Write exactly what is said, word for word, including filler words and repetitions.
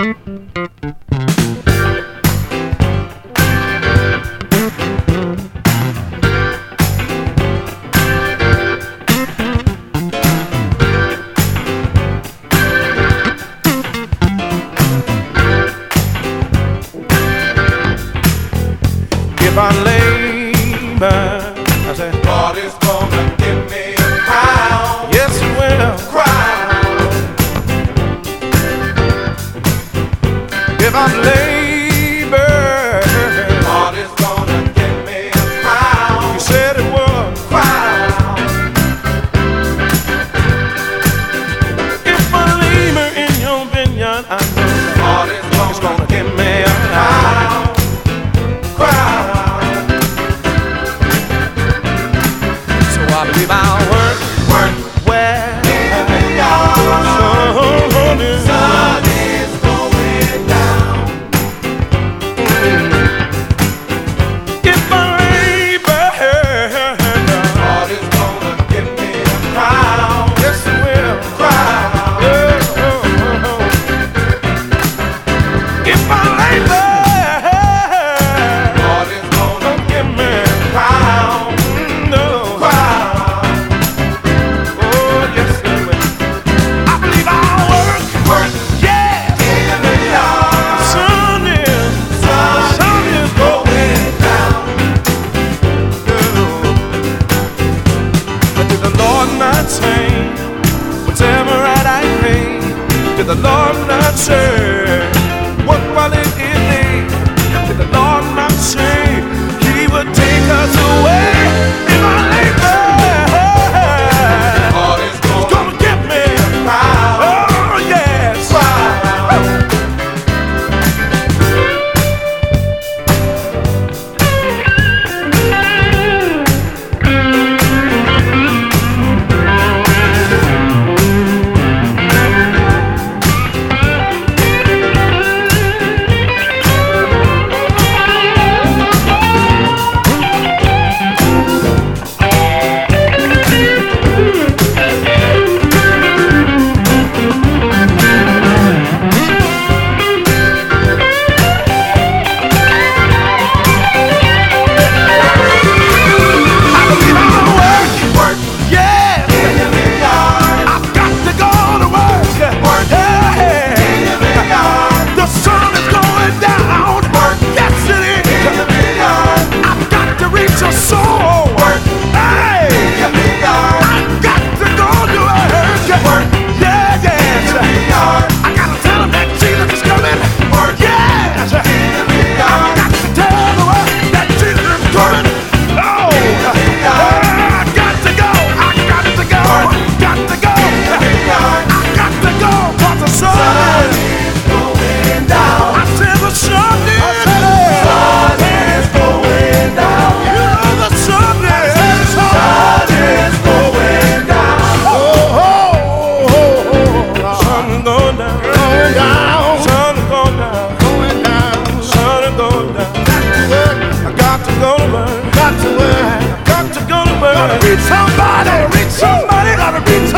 If I labor, I say, God is gonna give me a crown. yes, He will. Crown. If I labor, God is gonna give me a crown. He said it was. Crown. If I labor in your vineyard, I know God is He's gonna gonna give me a crown. Crown. So I believe I'll work, Work well. in the yard. Sun is Sun is going down. If I labor, God is gonna give me a crown. yes, He will. Crown. If I labor, God is gonna give me crown. no. Crown. Oh, yes, He will. I believe I'll work. Work Yeah. in the yard. Sun is, Sun sun is going going down. But did the Lord not say, whatever right I pay? Did the Lord not say, what while it is day? Did the Lord not say, He would take us away? If I labor, God is He's gonna gonna give me. crown. Oh, yes. Crown. I believe I'll work. Work Yes. in the yard. I've got to go to work. Work Hey. in the yard. The sun is going down. Work Yes, it in is. the yard. I've got to reach a soul. Work Hey. in the yard. I've got to go to work. Work Yeah, yes. in the yard. I gotta tell them that Jesus is coming. Work Yes. in the I yard. got to tell the world that Jesus is coming. Oh. I got to go. I got to go. Got to go. I got to go. 'Cause the sun Sun is. is going down. I said the sun is. Sun is going down. You know the sun is. Sun is going down. Oh, oh, oh, oh. Sun is going down. Going down. Sun is going down. Going down. Sun is going down. I got to go to work. Got to work. Got to go to work. Gotta reach somebody. Gotta reach somebody. Gotta reach